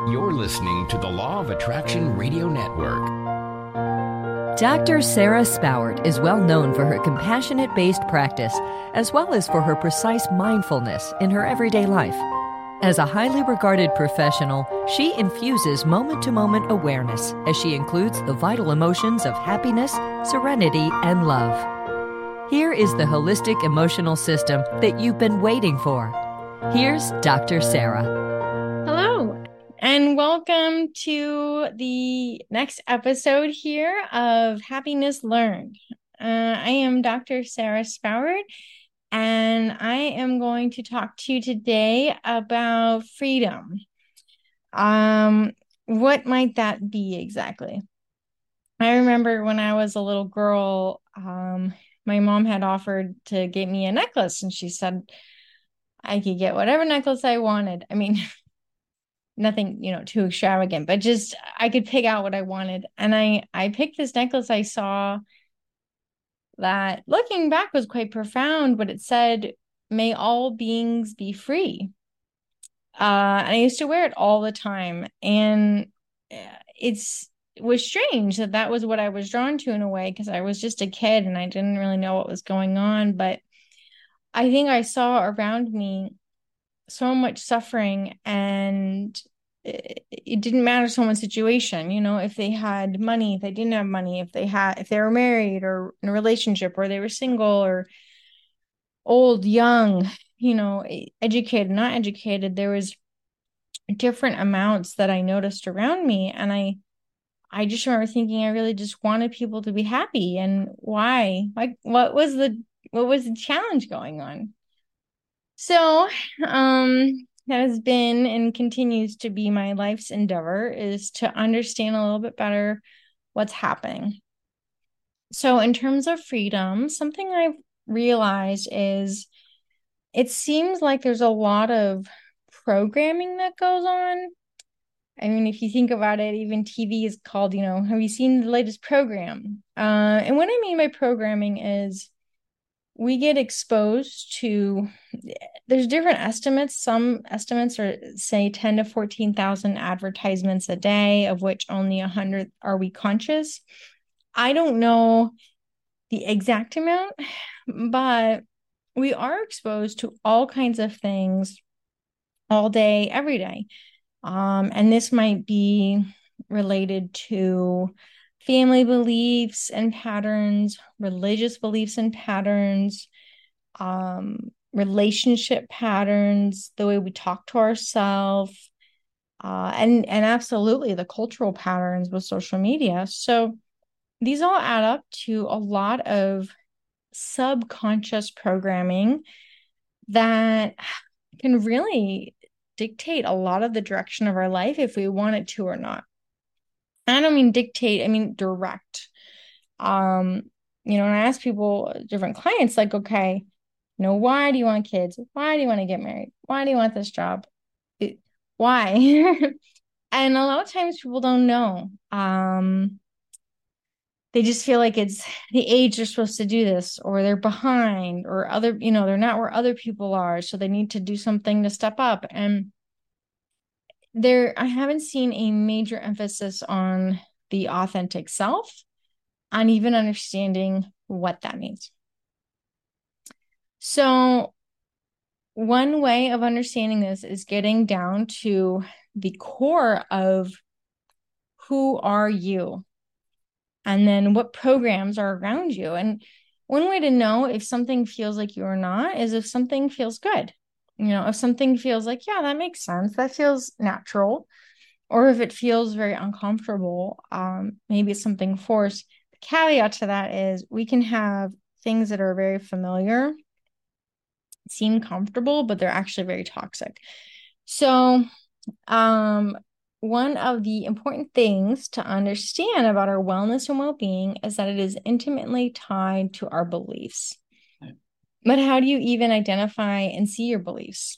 You're listening to the Law of Attraction Radio Network. Dr. Sarah Spowert is well known for her compassionate-based practice, as well as for her precise mindfulness in her everyday life. As a highly regarded professional, she infuses moment-to-moment awareness as she includes the vital emotions of happiness, serenity, and love. Here is the holistic emotional system that you've been waiting for. Here's Dr. Sarah. Hello, and welcome to the next episode here of Happiness Learned. I am Dr. Sarah Spowert, and I am going to talk to you today about freedom. What might that be exactly? I remember when I was a little girl, my mom had offered to get me a necklace, and she said I could get whatever necklace I wanted. I mean, nothing, too extravagant, but just I could pick out what I wanted. And I picked this necklace I saw that, looking back, was quite profound, but it said, "May all beings be free." And I used to wear it all the time. And it was strange that was what I was drawn to in a way, because I was just a kid and I didn't really know what was going on. But I think I saw around me so much suffering, and it didn't matter someone's situation, if they had money, if they didn't have money, if they were married or in a relationship, or they were single or old, young, educated, not educated. There was different amounts that I noticed around me. And I just remember thinking I really just wanted people to be happy. And why? Like, what was the challenge going on? So, that has been and continues to be my life's endeavor, is to understand a little bit better what's happening. So in terms of freedom, something I've realized is it seems like there's a lot of programming that goes on. I mean, if you think about it, even TV is called, have you seen the latest program? And what I mean by programming is we get exposed to, there's different estimates. Some estimates are, say, 10 to 14,000 advertisements a day, of which only 100 are we conscious. I don't know the exact amount, but we are exposed to all kinds of things all day, every day. And this might be related to family beliefs and patterns, religious beliefs and patterns, relationship patterns, the way we talk to ourselves, and absolutely the cultural patterns with social media. So these all add up to a lot of subconscious programming that can really dictate a lot of the direction of our life if we want it to or not. I don't mean dictate, I mean direct. And I ask people, different clients, like, okay, why do you want kids? Why do you want to get married? Why do you want this job? Why? And a lot of times people don't know. They just feel like it's the age they're supposed to do this, or they're behind, or they're not where other people are, so they need to do something to step up. And I haven't seen a major emphasis on the authentic self, on even understanding what that means. So one way of understanding this is getting down to the core of who are you, and then what programs are around you. And one way to know if something feels like you or not is if something feels good. If something feels like, yeah, that makes sense, that feels natural, or if it feels very uncomfortable, maybe it's something forced. The caveat to that is we can have things that are very familiar, seem comfortable, but they're actually very toxic. So, one of the important things to understand about our wellness and well-being is that it is intimately tied to our beliefs. But how do you even identify and see your beliefs?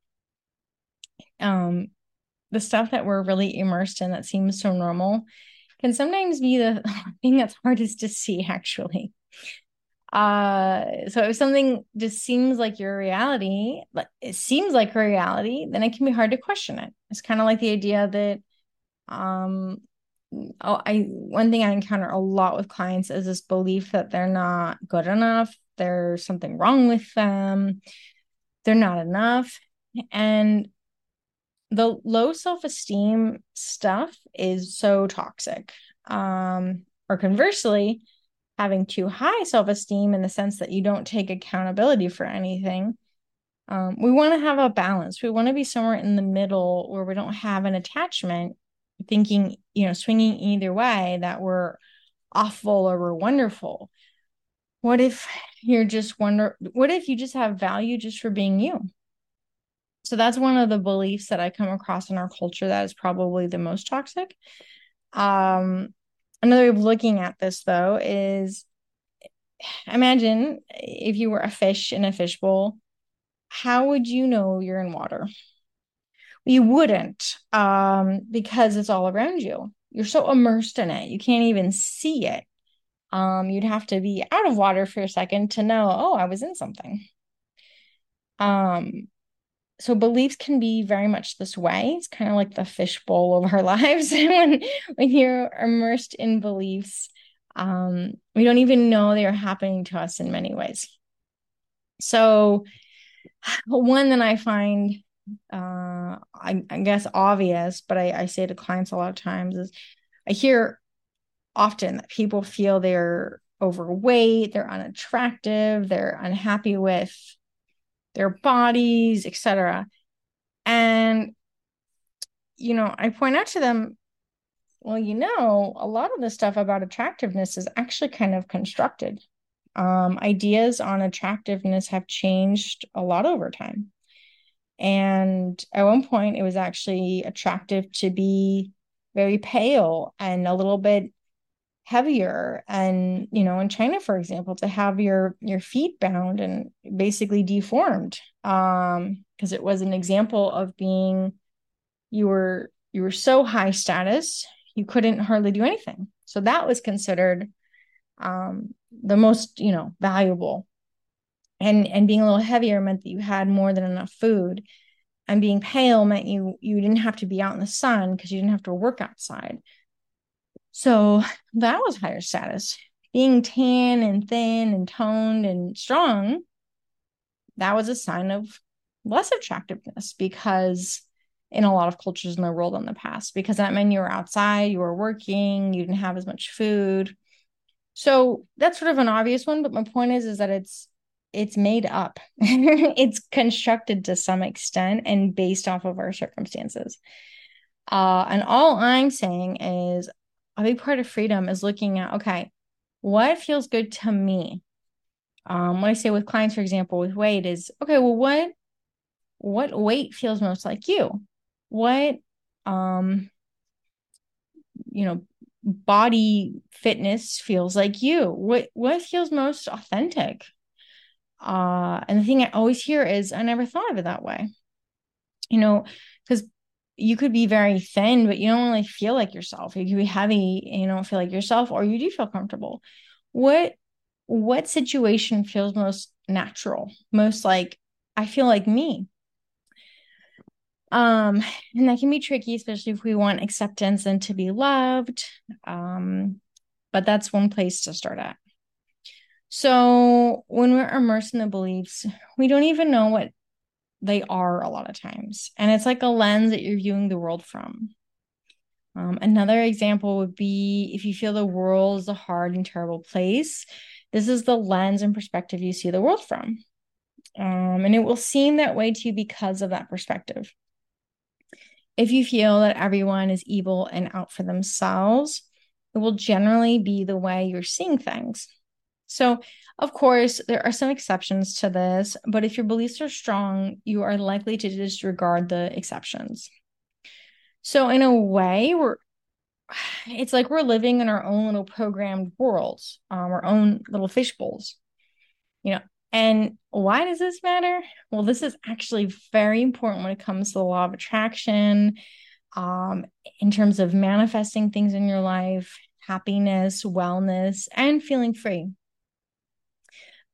The stuff that we're really immersed in that seems so normal can sometimes be the thing that's hardest to see, actually. So if something just seems like your reality, like it seems like a reality, then it can be hard to question it. It's kind of like the idea that, um, one thing I encounter a lot with clients is this belief that they're not good enough, there's something wrong with them, they're not enough. And the low self-esteem stuff is so toxic. Or conversely, having too high self-esteem in the sense that you don't take accountability for anything. We want to have a balance. We want to be somewhere in the middle where we don't have an attachment, thinking, swinging either way that we're awful or we're wonderful. What if what if you just have value just for being you? So that's one of the beliefs that I come across in our culture that is probably the most toxic. Another way of looking at this, though, is imagine if you were a fish in a fishbowl, how would you know you're in water? You wouldn't, because it's all around you. You're so immersed in it, you can't even see it. You'd have to be out of water for a second to know, oh, I was in something. So beliefs can be very much this way. It's kind of like the fishbowl of our lives. When you're immersed in beliefs, we don't even know they are happening to us in many ways. So one that I find, I guess obvious, but I say to clients a lot of times is I hear often that people feel they're overweight, they're unattractive, they're unhappy with their bodies, etc. And, I point out to them, well, a lot of the stuff about attractiveness is actually kind of constructed. Ideas on attractiveness have changed a lot over time. And at one point, it was actually attractive to be very pale and a little bit heavier. And, in China, for example, to have your feet bound and basically deformed, because it was an example of being, you were so high status, you couldn't hardly do anything. So that was considered the most, valuable. And being a little heavier meant that you had more than enough food. And being pale meant you didn't have to be out in the sun because you didn't have to work outside. So that was higher status. Being tan and thin and toned and strong, that was a sign of less attractiveness, because in a lot of cultures in the world in the past, because that meant you were outside, you were working, you didn't have as much food. So that's sort of an obvious one, but my point is that it's made up. It's constructed to some extent and based off of our circumstances. And all I'm saying is a big part of freedom is looking at, okay, what feels good to me? What I say with clients, for example, with weight is, okay, well, what weight feels most like you? What, body fitness feels like you? What feels most authentic? And the thing I always hear is, I never thought of it that way. Because you could be very thin, but you don't really feel like yourself. You could be heavy and you don't feel like yourself, or you do feel comfortable. What situation feels most natural? Most like, I feel like me. And that can be tricky, especially if we want acceptance and to be loved. But that's one place to start at. So when we're immersed in the beliefs, we don't even know what they are a lot of times. And it's like a lens that you're viewing the world from. Another example would be if you feel the world is a hard and terrible place, this is the lens and perspective you see the world from. And it will seem that way to you because of that perspective. If you feel that everyone is evil and out for themselves, it will generally be the way you're seeing things. So, of course, there are some exceptions to this, but if your beliefs are strong, you are likely to disregard the exceptions. So, in a way, it's like we're living in our own little programmed worlds, our own little fish bowls, And why does this matter? Well, this is actually very important when it comes to the law of attraction, in terms of manifesting things in your life, happiness, wellness, and feeling free.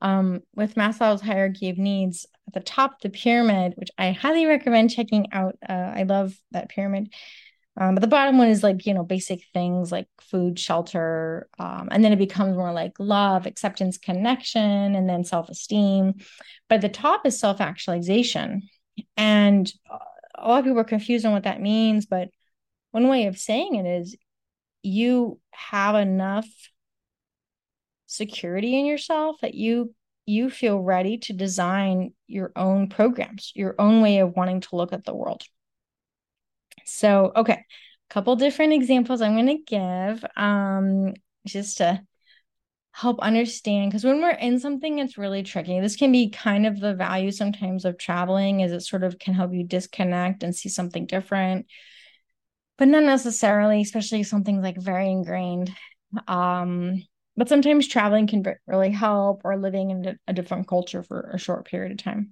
With Maslow's hierarchy of needs, at the top of the pyramid, which I highly recommend checking out. I love that pyramid. But the bottom one is like, basic things like food, shelter. And then it becomes more like love, acceptance, connection, and then self-esteem. But the top is self-actualization. And a lot of people are confused on what that means. But one way of saying it is you have enough security in yourself that you feel ready to design your own programs, your own way of wanting to look at the world. So, okay, a couple different examples I'm going to give just to help understand, because when we're in something, it's really tricky. This can be kind of the value sometimes of traveling, is it sort of can help you disconnect and see something different, but not necessarily, especially something like very ingrained. But sometimes traveling can really help, or living in a different culture for a short period of time.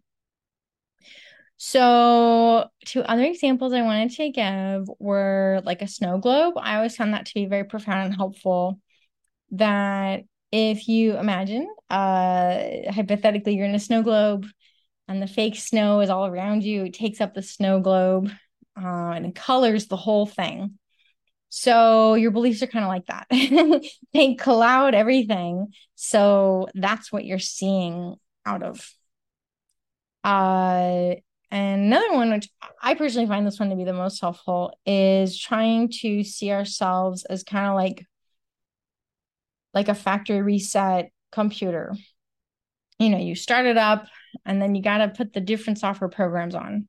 So, two other examples I wanted to give were like a snow globe. I always found that to be very profound and helpful. That if you imagine, hypothetically, you're in a snow globe and the fake snow is all around you, it takes up the snow globe and it colors the whole thing. So your beliefs are kind of like that. They cloud everything. So that's what you're seeing out of. And another one, which I personally find this one to be the most helpful, is trying to see ourselves as kind of like a factory reset computer. You start it up and then you got to put the different software programs on.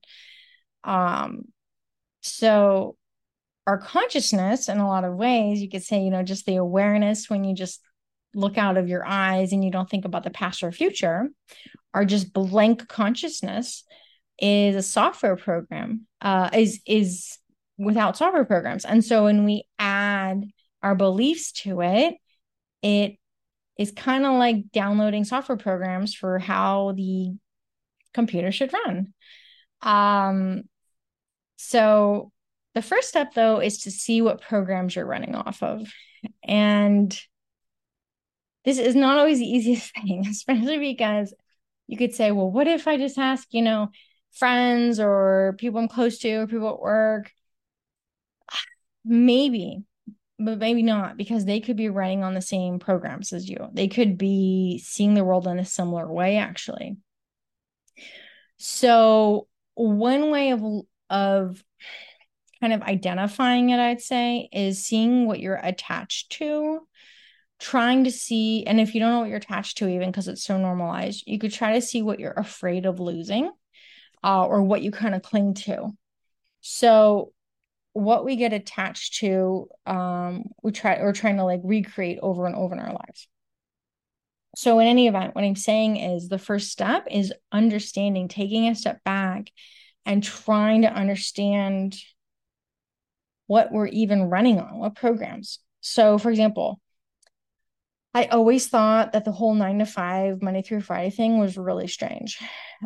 So our consciousness, in a lot of ways, you could say, just the awareness when you just look out of your eyes and you don't think about the past or future, or just blank consciousness is a software program, is without software programs. And so when we add our beliefs to it, it is kind of like downloading software programs for how the computer should run. So the first step, though, is to see what programs you're running off of. And this is not always the easiest thing, especially because you could say, well, what if I just ask, friends or people I'm close to or people at work? Maybe, but maybe not, because they could be running on the same programs as you. They could be seeing the world in a similar way, actually. So one way of kind of identifying it, I'd say, is seeing what you're attached to, trying to see, and if you don't know what you're attached to, even because it's so normalized, you could try to see what you're afraid of losing, or what you kind of cling to. So what we get attached to, we're trying to like recreate over and over in our lives. So in any event, what I'm saying is the first step is understanding, taking a step back and trying to understand what we're even running on, what programs. So for example, I always thought that the whole 9 to 5 Monday through Friday thing was really strange.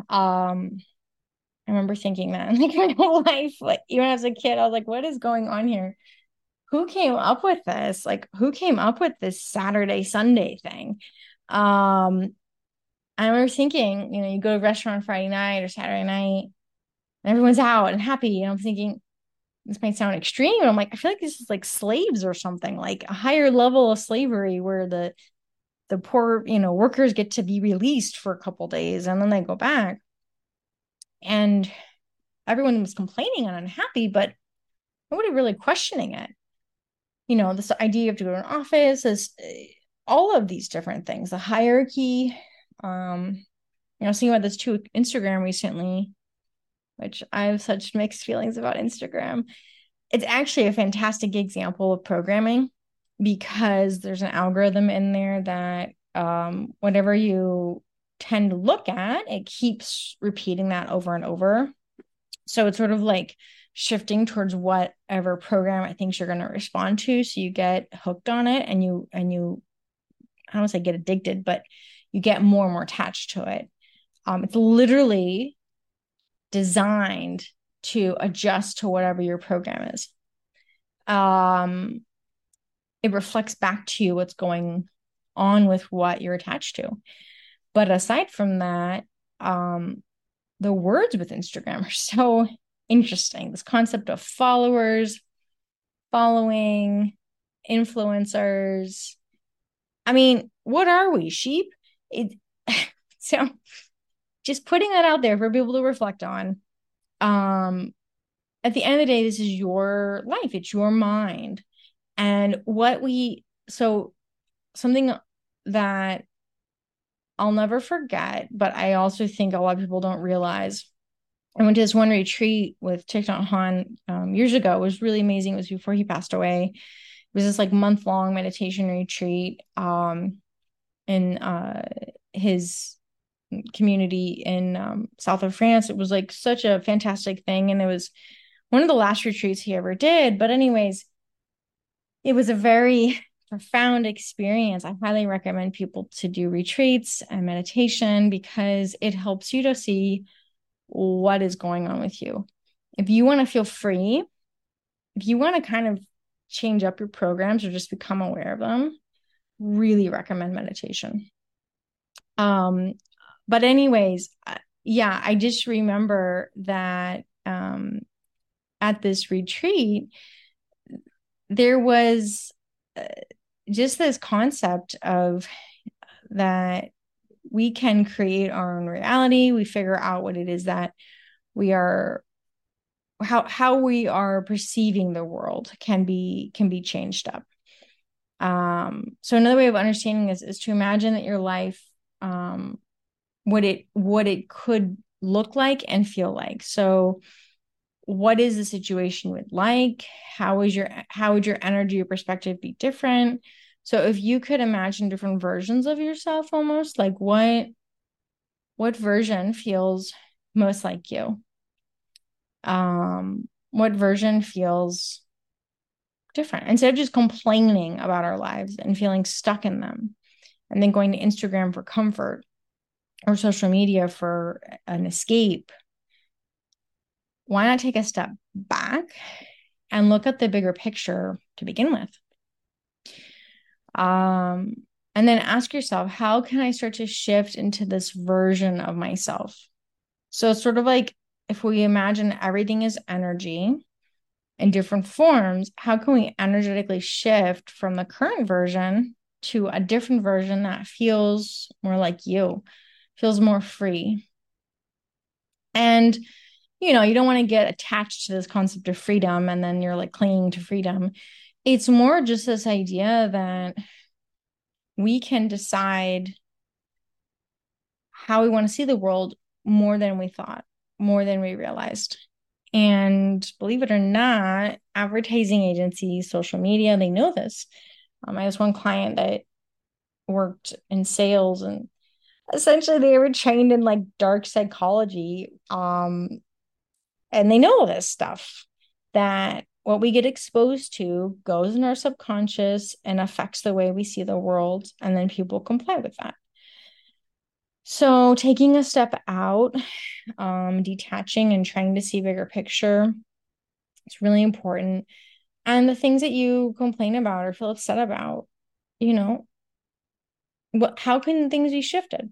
I remember thinking that like my whole life, like even as a kid, I was like, what is going on here? Who came up with this? Like, who came up with this Saturday, Sunday thing? I remember thinking, you go to a restaurant Friday night or Saturday night, and everyone's out and happy. And I'm thinking, this might sound extreme. And I'm like, I feel like this is like slaves or something, like a higher level of slavery where the poor, workers get to be released for a couple days and then they go back. And everyone was complaining and unhappy, but nobody really questioning it. This idea of to go to an office is all of these different things, the hierarchy. I was thinking about this too, Instagram recently, which I have such mixed feelings about Instagram. It's actually a fantastic example of programming, because there's an algorithm in there that whatever you tend to look at, it keeps repeating that over and over. So it's sort of like shifting towards whatever program it thinks you're going to respond to. So you get hooked on it and you, I don't want to say get addicted, but you get more and more attached to it. It's literally designed to adjust to whatever your program is. It reflects back to you what's going on with what you're attached to. But aside from that, the words with Instagram are so interesting. This concept of followers, following, influencers. I mean, what are we? Sheep? It so just putting that out there for people to reflect on. At the end of the day, this is your life, it's your mind. And something that I'll never forget, but I also think a lot of people don't realize. I went to this one retreat with Thich Nhat Hanh years ago. It was really amazing. It was before he passed away. It was this like month-long meditation retreat in his community in south of France. It was like such a fantastic thing. And it was one of the last retreats he ever did. But anyways, it was a very profound experience. I highly recommend people to do retreats and meditation because it helps you to see what is going on with you. If you want to feel free, if you want to kind of change up your programs or just become aware of them, really recommend meditation. But anyways, yeah, I just remember that at this retreat, there was just this concept of that we can create our own reality. We figure out what it is that we are, how we are perceiving the world can be changed up. So another way of understanding this is to imagine that your life, what it could look like and feel like. So what is the situation would like? How would your energy or perspective be different? So if you could imagine different versions of yourself, almost like what version feels most like you? What version feels different? Instead of just complaining about our lives and feeling stuck in them, and then going to Instagram for comfort or social media for an escape, why not take a step back and look at the bigger picture to begin with? And then ask yourself, how can I start to shift into this version of myself? So it's sort of like if we imagine everything is energy in different forms, how can we energetically shift from the current version to a different version that feels more like you, feels more free? And you don't want to get attached to this concept of freedom and then you're like clinging to freedom. It's more just this idea that we can decide how we want to see the world more than we thought, more than we realized. And believe it or not, advertising agencies, social media, they know this. I had one client that worked in sales, and essentially they were trained in like dark psychology. And they know this stuff, that what we get exposed to goes in our subconscious and affects the way we see the world, and then people comply with that. So taking a step out, detaching and trying to see bigger picture, it's really important. And the things that you complain about or feel upset about, how can things be shifted?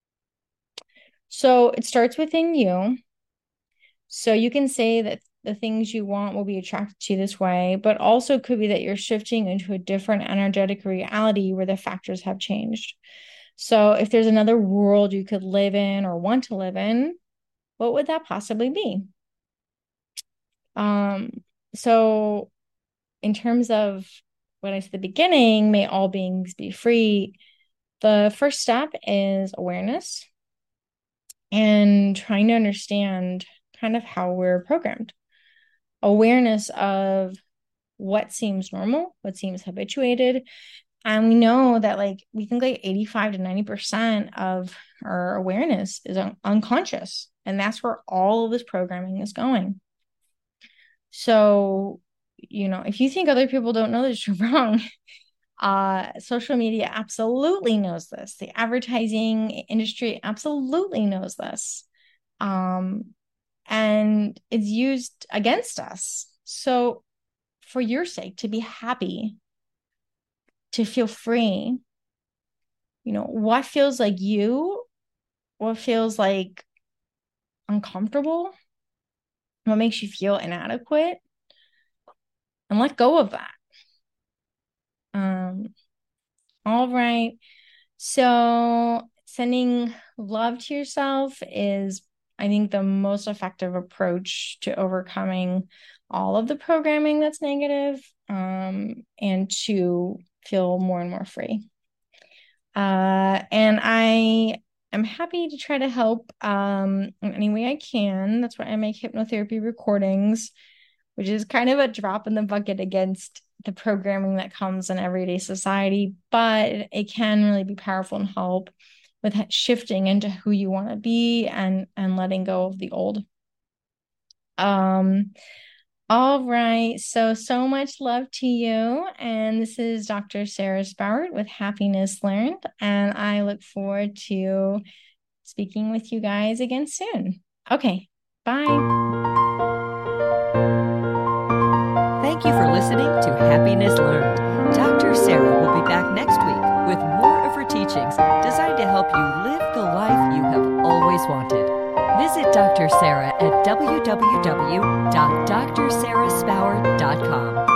So it starts within you. So you can say that the things you want will be attracted to you this way, but also could be that you're shifting into a different energetic reality where the factors have changed. So if there's another world you could live in or want to live in, what would that possibly be? So in terms of what I said at the beginning, may all beings be free, the first step is awareness and trying to understand kind of how we're programmed. Awareness of what seems normal, what seems habituated. And we know that we think 85 to 90% of our awareness is unconscious. And that's where all of this programming is going. So, if you think other people don't know this, you're wrong. Social media absolutely knows this. The advertising industry absolutely knows this. And it's used against us. So for your sake, to be happy, to feel free, what feels like you what feels like uncomfortable, what makes you feel inadequate, and let go of that. All right. So sending love to yourself is, I think, the most effective approach to overcoming all of the programming that's negative, and to feel more and more free. And I am happy to try to help in any way I can. That's why I make hypnotherapy recordings, which is kind of a drop in the bucket against the programming that comes in everyday society, but it can really be powerful and help with shifting into who you want to be and letting go of the old. All right. So much love to you. And this is Dr. Sarah Spowert with Happiness Learned. And I look forward to speaking with you guys again soon. Okay. Bye. Thank you for listening to Happiness Learned. Dr. Sarah will be back next week with more of her teachings designed to help you live the life you have always wanted. Visit Dr. Sarah at www.drsarahspowert.com.